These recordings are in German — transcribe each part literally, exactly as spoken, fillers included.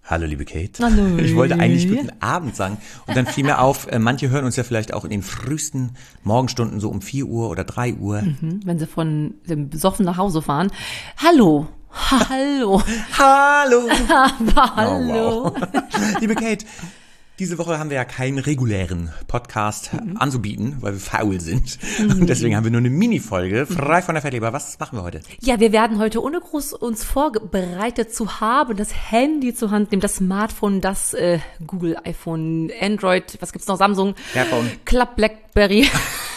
Hallo, liebe Kate. Hallo. Ich wollte eigentlich guten Abend sagen. Und dann fiel mir auf, manche hören uns ja vielleicht auch in den frühesten Morgenstunden so um vier Uhr oder drei Uhr. Mhm, wenn sie von dem Besoffen nach Hause fahren. Hallo. Hallo. Hallo. Aber hallo. Oh, wow. Liebe Kate, diese Woche haben wir ja keinen regulären Podcast mhm. anzubieten, weil wir faul sind. Mhm. Und deswegen haben wir nur eine Mini-Folge, frei von der Fettleber. Was machen wir heute? Ja, wir werden heute, ohne groß uns vorbereitet zu haben, das Handy zur Hand nehmen, das Smartphone, das äh, Google, iPhone, Android, was gibt's noch, Samsung, Fairphone. Club, Blackberry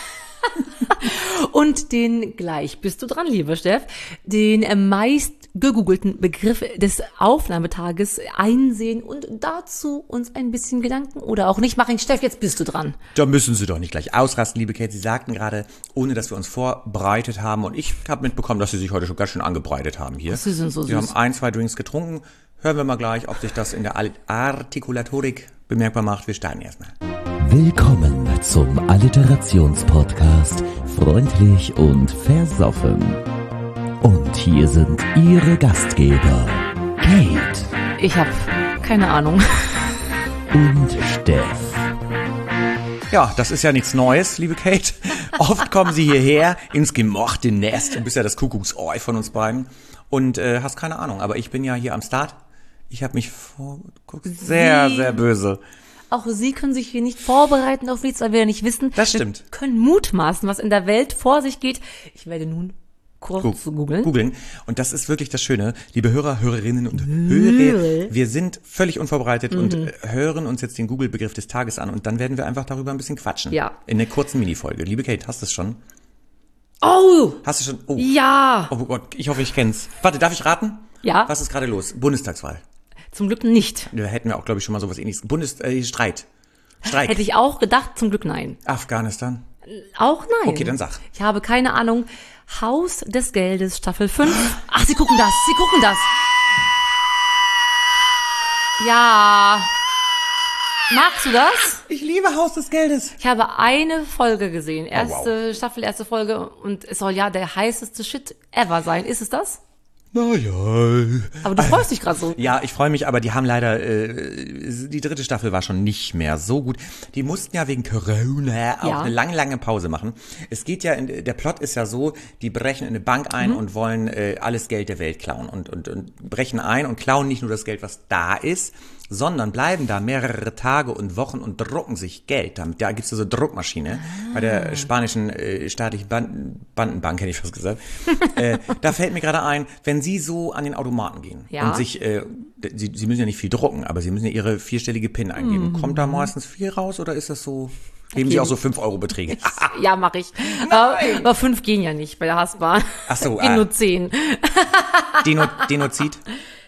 und den, gleich bist du dran, lieber Steff, den äh, meist gegoogelten Begriff des Aufnahmetages einsehen und dazu uns ein bisschen Gedanken oder auch nicht machen. Steff, jetzt bist du dran. Da müssen Sie doch nicht gleich ausrasten, liebe Kate. Sie sagten gerade, ohne dass wir uns vorbereitet haben, und ich habe mitbekommen, dass Sie sich heute schon ganz schön angebreitet haben hier. Sie sind so süß. Sie haben ein, zwei Drinks getrunken. Hören wir mal gleich, ob sich das in der Artikulatorik bemerkbar macht. Wir starten erstmal. Willkommen zum Alliterationspodcast Freundlich und Versoffen. Und hier sind Ihre Gastgeber, Kate. Ich habe keine Ahnung. Und Steff. Ja, das ist ja nichts Neues, liebe Kate. Oft kommen Sie hierher ins gemochte Nest. Du bist ja das Kuckucksohr von uns beiden und äh, hast keine Ahnung. Aber ich bin ja hier am Start. Ich habe mich vorgeguckt. Sehr, Sie, sehr böse. Auch Sie können sich hier nicht vorbereiten auf nichts, weil wir ja nicht wissen. Das stimmt. Wir können mutmaßen, was in der Welt vor sich geht. Ich werde nun kurz zu googeln. Googeln. Und das ist wirklich das Schöne, liebe Hörer, Hörerinnen und Hörer. Wir sind völlig unvorbereitet mhm. und hören uns jetzt den Google-Begriff des Tages an und dann werden wir einfach darüber ein bisschen quatschen. Ja. In einer kurzen Minifolge. Liebe Kate, hast du es schon? Oh! Hast du schon? Oh. Ja! Oh Gott, ich hoffe, ich kenn's. Warte, darf ich raten? Ja. Was ist gerade los? Bundestagswahl. Zum Glück nicht. Da hätten wir auch, glaube ich, schon mal sowas ähnliches. Bundes, äh, Streit. Streik. Hätte ich auch gedacht, zum Glück nein. Afghanistan. Auch nein. Okay, dann sag. Ich habe keine Ahnung. Haus des Geldes, Staffel fünf. Ach, Sie gucken das, Sie gucken das. Ja. Magst du das? Ich liebe Haus des Geldes. Ich habe eine Folge gesehen. Erste oh, wow. Staffel, erste Folge. Und es soll ja der heißeste Shit ever sein. Ist es das? Naja. Aber du freust dich gerade so. Ja, ich freue mich, aber die haben leider, äh, die dritte Staffel war schon nicht mehr so gut. Die mussten ja wegen Corona auch ja. eine lange, lange Pause machen. Es geht ja, in, der Plot ist ja so, die brechen in eine Bank ein mhm. und wollen äh, alles Geld der Welt klauen und, und, und brechen ein und klauen nicht nur das Geld, was da ist, sondern bleiben da mehrere Tage und Wochen und drucken sich Geld. Da gibt's so eine Druckmaschine ah. bei der spanischen äh, staatlichen Banden, Bandenbank, hätte ich fast gesagt. äh, da fällt mir gerade ein, wenn Sie so an den Automaten gehen ja. und sich, äh, Sie, Sie müssen ja nicht viel drucken, aber Sie müssen ja Ihre vierstellige PIN eingeben. Mhm. Kommt da meistens viel raus oder ist das so... Geben Sie auch so fünf Euro Beträge? Ja, mache ich. Aber, aber fünf gehen ja nicht bei der Hasbahn. Ach so. Gehen äh, nur zehn. Deno, Denozid?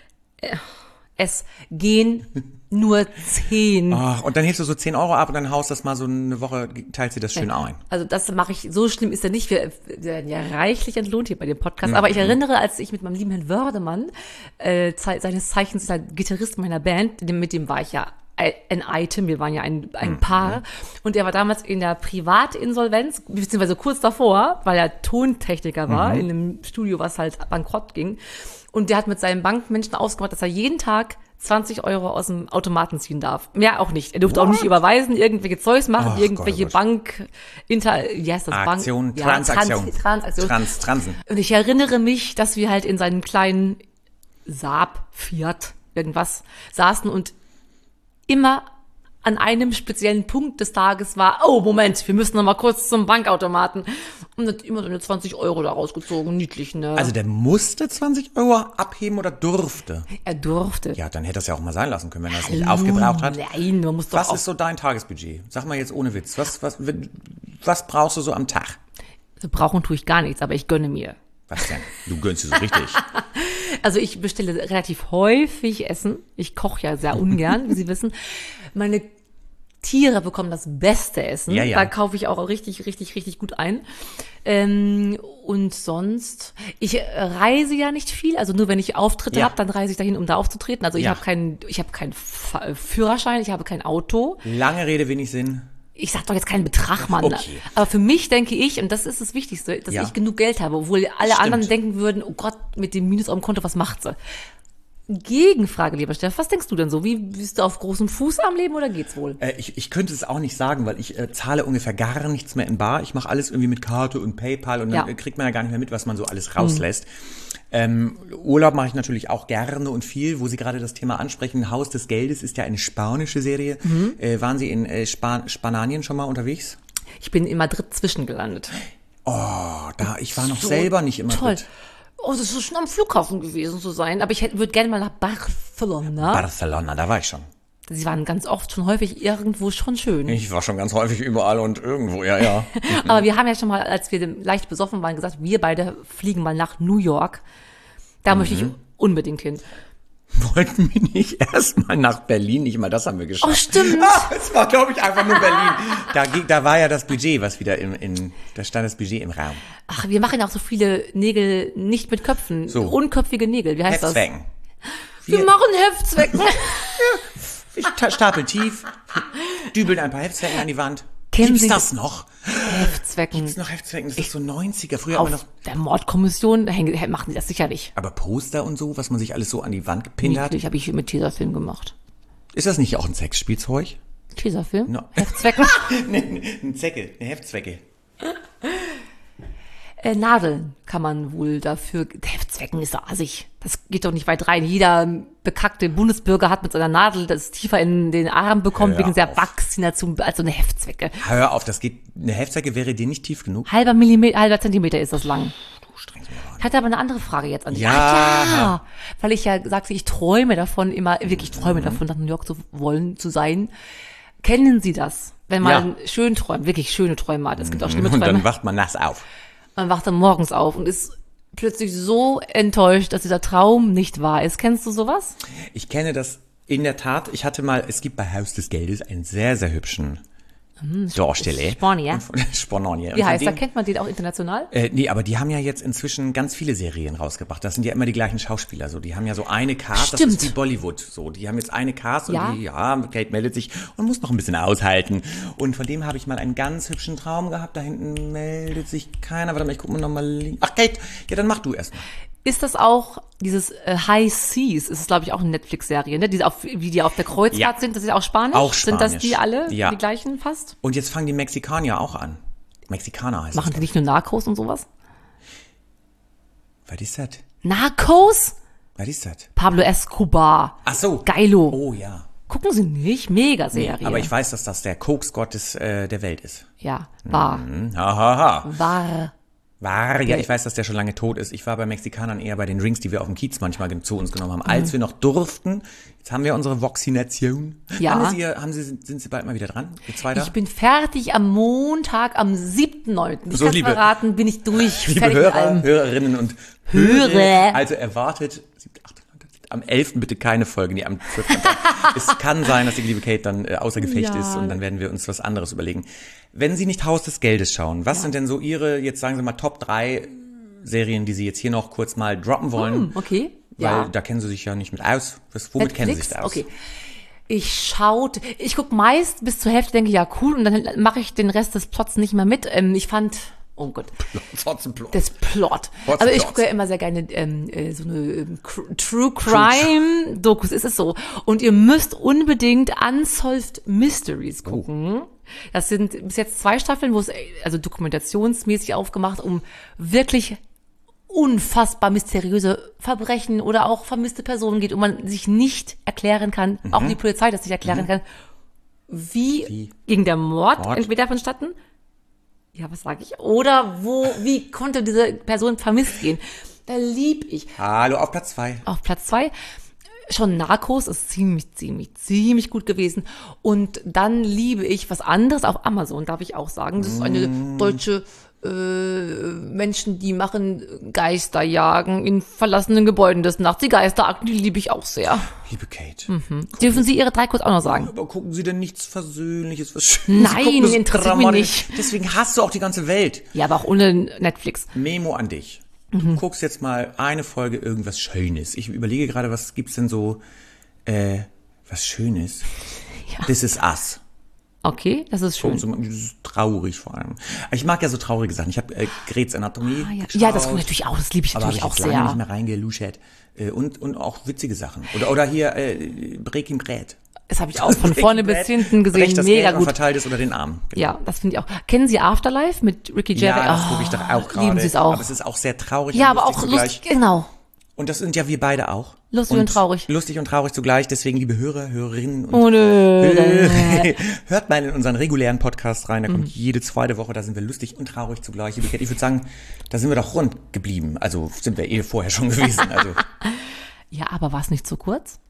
Es gehen nur zehn. Oh, und dann hebst du so zehn Euro ab und dann haust das mal so eine Woche, teilst du das schön ein. Also das mache ich, so schlimm ist er nicht. Wir werden ja reichlich entlohnt hier bei dem Podcast. Mhm. Aber ich erinnere, als ich mit meinem lieben Herrn Wördemann, äh, seines Zeichens ist er Gitarrist meiner Band, mit dem war ich ja ein Item, wir waren ja ein, ein Paar. Mhm. Und er war damals in der Privatinsolvenz, beziehungsweise kurz davor, weil er Tontechniker war, mhm. in einem Studio, was halt bankrott ging. Und der hat mit seinen Bankmenschen ausgemacht, dass er jeden Tag zwanzig Euro aus dem Automaten ziehen darf. Mehr auch nicht. Er durfte What? auch nicht überweisen, irgendwelche Zeugs machen, oh, irgendwelche Gott, Bank, Inter, wie heißt das? Aktion, Bank? Transaktion. Ja, Trans, Transaktion. Trans, Transen. Und ich erinnere mich, dass wir halt in seinem kleinen Saab, Fiat, irgendwas saßen und immer an einem speziellen Punkt des Tages war, oh, Moment, wir müssen noch mal kurz zum Bankautomaten. Und hat immer so eine zwanzig Euro da rausgezogen, niedlich, ne? Also der musste zwanzig Euro abheben oder durfte? Er durfte. Ja, dann hätte er es ja auch mal sein lassen können, wenn er es nicht aufgebraucht hat. Nein, man muss doch Was ist so dein Tagesbudget? Sag mal jetzt ohne Witz. Was, was, was brauchst du so am Tag? Also brauchen tue ich gar nichts, aber ich gönne mir. Was denn? Du gönnst dir so richtig. Also ich bestelle relativ häufig Essen. Ich koche ja sehr ungern, wie Sie wissen. Meine Tiere bekommen das beste Essen. Ja, ja. Da kaufe ich auch richtig, richtig, richtig gut ein. Ähm, und sonst, ich reise ja nicht viel. Also nur wenn ich Auftritte ja. habe, dann reise ich dahin, um da aufzutreten. Also ich ja. habe keinen, ich habe keinen Führerschein, ich habe kein Auto. Lange Rede, wenig Sinn. Ich sag doch jetzt keinen Betrag, Mann. Okay. Aber für mich denke ich, und das ist das Wichtigste, dass ja. ich genug Geld habe, obwohl alle Stimmt. anderen denken würden, oh Gott, mit dem Minus auf dem Konto, was macht sie? Gegenfrage, lieber Steff, was denkst du denn so? Wie bist du auf großem Fuß am Leben oder geht's wohl? Äh, ich, ich könnte es auch nicht sagen, weil ich äh, zahle ungefähr gar nichts mehr in bar. Ich mache alles irgendwie mit Karte und PayPal und dann Ja. äh, kriegt man ja gar nicht mehr mit, was man so alles rauslässt. Mhm. Ähm, Urlaub mache ich natürlich auch gerne und viel, wo Sie gerade das Thema ansprechen. Haus des Geldes ist ja eine spanische Serie. Mhm. Äh, waren Sie in äh, Span- Spanien schon mal unterwegs? Ich bin in Madrid zwischengelandet. Oh, da, ich war noch So selber nicht in Madrid. Toll. Oh, das ist schon am Flughafen gewesen zu sein. Aber ich würde gerne mal nach Barcelona. Barcelona, da war ich schon. Sie waren ganz oft schon häufig irgendwo schon schön. Ich war schon ganz häufig überall und irgendwo, ja, ja. Aber wir haben ja schon mal, als wir leicht besoffen waren, gesagt, wir beide fliegen mal nach New York. Da mhm. möchte ich unbedingt hin. Wollten wir nicht erstmal nach Berlin? Nicht mal das haben wir geschafft. Oh, stimmt. Ah, es war, glaube ich, einfach nur Berlin. Da, ging, da war ja das Budget, was wieder in, in, da stand das Budget im Raum. Ach, wir machen ja auch so viele Nägel nicht mit Köpfen. So. Unköpfige Nägel, wie heißt Heftzwecken. das? Wir, wir machen Heftzwecken. Ich stapel tief, dübeln ein paar Heftzwecken an die Wand. Kennen Gibt's Sie das noch? Heftzwecken. Gibt's noch Heftzwecken? Das ist so neunziger. Früher hat Auf man noch. der Mordkommission hängen, machen die das sicherlich. Aber Poster und so, was man sich alles so an die Wand gepinnt hat. Niedlich, habe ich mit Tesafilm gemacht. Ist das nicht auch ein Sexspielzeug? Tesafilm? No. Heftzwecken? ne, ein Zecke, eine Heftzwecke. Äh, Nadeln kann man wohl dafür, Heftzwecken ist so assig. Das geht doch nicht weit rein. Jeder bekackte Bundesbürger hat mit so einer Nadel das tiefer in den Arm bekommen, Hör wegen der auf. Vaccination, als so eine Heftzwecke. Hör auf, das geht, eine Heftzwecke wäre dir nicht tief genug. Halber Millimeter, halber Zentimeter ist das lang. Du strengst mich aber an. Ich hatte aber eine andere Frage jetzt an dich. Ja. Ah, ja. Weil ich ja sagte, ich träume davon, immer, wirklich träume mhm. davon, nach New York zu wollen, zu sein. Kennen Sie das? Wenn man Ja. schön träumt, wirklich schöne Träume hat. Es gibt auch schlimme Und Träume. dann wacht man nass auf. Man wacht dann morgens auf und ist plötzlich so enttäuscht, dass dieser Traum nicht wahr ist. Kennst du sowas? Ich kenne das in der Tat. Ich hatte mal, es gibt bei Haus des Geldes einen sehr, sehr hübschen Darsteller. Spanier. Und von- Spanier. Wie Und von heißt er? dem- Kennt man den auch international? Äh, nee, aber die haben ja jetzt inzwischen ganz viele Serien rausgebracht. Das sind ja immer die gleichen Schauspieler. So, die haben ja so eine Cast, das Stimmt. ist wie Bollywood. So, die haben jetzt eine Cast und Ja. die, ja, Kate meldet sich und muss noch ein bisschen aushalten. Und von dem habe ich mal einen ganz hübschen Traum gehabt. Da hinten meldet sich keiner. Warte mal, ich gucke mal nochmal links. Ach, Kate, ja, dann mach du erst mal. Ist das auch dieses äh, High Seas? Ist es, glaube ich, auch eine Netflix-Serie, ne? Die auf, wie die auf der Kreuzfahrt Ja. sind, das ist auch Spanisch? Auch Sind das Spanisch. die alle? Ja. Die gleichen fast? Und jetzt fangen die Mexikaner auch an. Mexikaner heißt Machen das. die nicht nur Narcos und sowas? Was ist das? Narcos? Was ist das? Pablo Escobar. Ach so. Geilo. Oh ja. Gucken Sie nicht? Mega-Serie. Aber ich weiß, dass das der Koksgott des, äh, der Welt ist. Ja, war. Hm, ha, ha, ha. War. War, ja, ich weiß, dass der schon lange tot ist. Ich war bei Mexikanern eher bei den Drinks, die wir auf dem Kiez manchmal ge- zu uns genommen haben, als wir noch durften. Jetzt haben wir unsere Vaccination. Ja. Haben Sie, haben Sie, sind, sind Sie bald mal wieder dran? Ihr zwei da? Ich bin fertig am Montag, am siebten neunten Ich So, kann's liebe- verraten, bin ich durch. Liebe fertig mit Hörer, allem. Hörerinnen und Hörer. Hörer. Also erwartet, siebten, achten, neunten, zehnten am elften bitte keine Folge, nee, am zwölften Es kann sein, dass die liebe Kate dann äh, außer Gefecht Ja. ist und dann werden wir uns was anderes überlegen. Wenn Sie nicht Haus des Geldes schauen, was sind denn so Ihre, jetzt sagen Sie mal, Top drei Serien, die Sie jetzt hier noch kurz mal droppen wollen? Hm, okay. Weil Ja. da kennen Sie sich ja nicht mit aus. Was, womit kennen Sie sich da aus? Okay. Ich schaut, ich guck meist bis zur Hälfte, denke ja cool, und dann mache ich den Rest des Plots nicht mehr mit. Ähm, ich fand, oh Gott, Hotzenplot. das Plot. What's Also the ich plot? gucke ja immer sehr gerne ähm, äh, so eine ähm, Cr- True Crime Dokus, ist es so. Und ihr müsst unbedingt Unsolved Mysteries gucken. Das sind bis jetzt zwei Staffeln, wo es äh, also dokumentationsmäßig aufgemacht, um wirklich unfassbar mysteriöse Verbrechen oder auch vermisste Personen geht und man sich nicht erklären kann, auch die Polizei das nicht erklären kann, wie, Wie? ging der Mord, Mord? entweder vonstatten, ja, was sage ich, oder wo, wie konnte diese Person vermisst gehen. Da lieb ich. Hallo, auf Platz zwei. Auf Platz zwei schon Narcos ist ziemlich, ziemlich, ziemlich gut gewesen. Und dann liebe ich was anderes auf Amazon, darf ich auch sagen. Das ist eine deutsche äh, Menschen, die machen Geisterjagen in verlassenen Gebäuden des Nachts. Die Geisterakten, die liebe ich auch sehr. Liebe Kate. Dürfen Sie Ihre drei kurz auch noch sagen? Aber gucken Sie denn nichts Versöhnliches, was Schönes? Nein, Sie gucken das interessiert mich Dramatische. nicht. Deswegen hast du auch die ganze Welt. Ja, aber auch ohne Netflix. Memo an dich. Du guckst jetzt mal eine Folge irgendwas Schönes. Ich überlege gerade, was gibt's denn so, äh, was Schönes? Ja. This is Us. Okay, das ist schön. So, so traurig vor allem. Ich mag ja so traurige Sachen. Ich habe äh, Grey's Anatomy Ah, ja. geschaut. ja, das gucke ich natürlich auch. Das liebe ich aber natürlich habe ich auch jetzt lange nicht sehr. mehr reingeluschert. Äh, und, und auch witzige Sachen. Oder, oder hier äh, Breaking Bad. Das habe ich auch von vorne bis hinten gesehen. Recht, das Mega Geld gut. verteilt ist unter den Arm. Genau. Ja, das finde ich auch. Kennen Sie Afterlife mit Ricky Gervais? Ja, das Oh, gucke ich doch auch gerade. Lieben Sie es auch? Aber es ist auch sehr traurig. Ja, und aber lustig auch zugleich. lustig, genau. Und das sind ja wir beide auch. Lustig und traurig. Lustig und traurig zugleich. Deswegen, liebe Hörer, Hörerinnen und Oh, nö. hört mal in unseren regulären Podcast rein. Da kommt jede zweite Woche, da sind wir lustig und traurig zugleich. Ich würde sagen, da sind wir doch rund geblieben. Also sind wir eh vorher schon gewesen. Also Ja, aber war es nicht zu kurz?